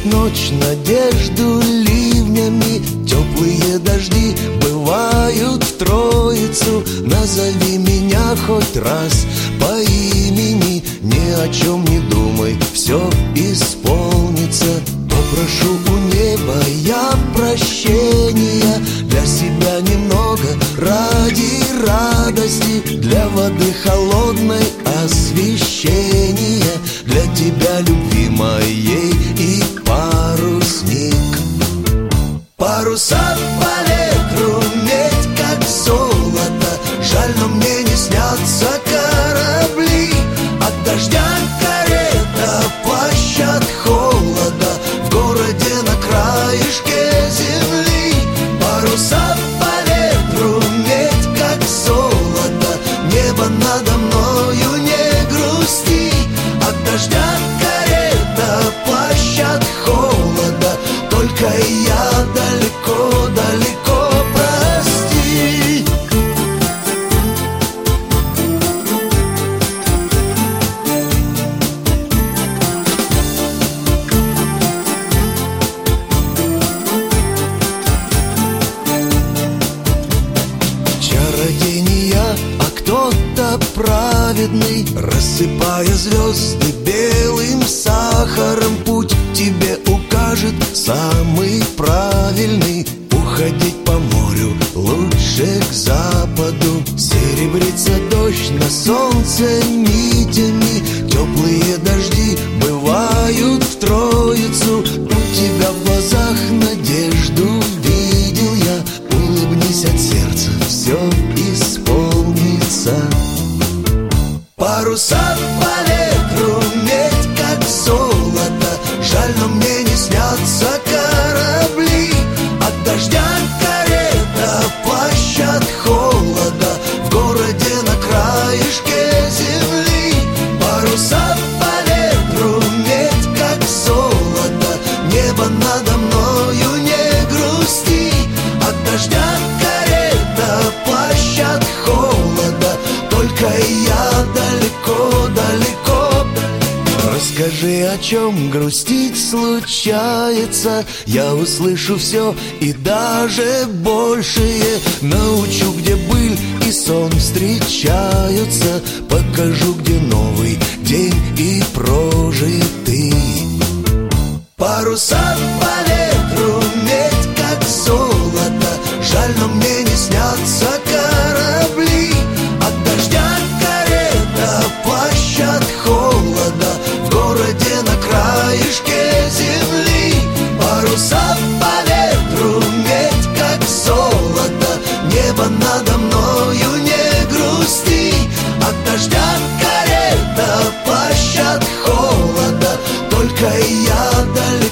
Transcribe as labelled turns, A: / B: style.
A: ночь надежду ливнями, теплые дожди бывают в Троицу. Назови меня хоть раз по имени, ни о чем не думай, все исполнится. Попрошу у неба я прощения, для себя немного ради радости, для воды холодной освещения, для тебя любви моей и парусник. Паруса по ветру, медь как золото, жаль, но мне не снятся корабли. От дождя карета, плащ от холода, в городе на краешке земли. Паруса по ветру, медь как золото, небо надо мною, не грусти. От дождя карета, плащ от холода, только я далеко-далеко, прости. Чародей не я, а кто-то праведный, рассыпая звезды белым сахаром, путь тебе укажет самый правильный. Уходить по морю лучше к западу, серебрится дождь на солнце нитями, теплые дожди бывают в Троицу. У тебя в глазах надежду видел я, улыбнись от сердца, все исполнится. Паруса по ветру, медь как золото, жаль, но мне не снятся корабли. От дождя карета, плащ от холода, в городе на краешке земли. Паруса по ветру, медь как золото, небо надо мною, не грусти. От дождя карета, плащ от холода, только я далеко-далеко. Расскажи, о чем грустить случается, я услышу все и даже большее. Научу, где быль и сон встречаются, покажу, где новый день и прожитый. Паруса по ветру, медь как золото, жаль, но мне не снятся корабли. От дождя карета, плащ от холода, в городе на краешке земли. Паруса по ветру, медь как золото, небо надо мною, не грусти. От дождя карета, плащ от холода, только я далеко.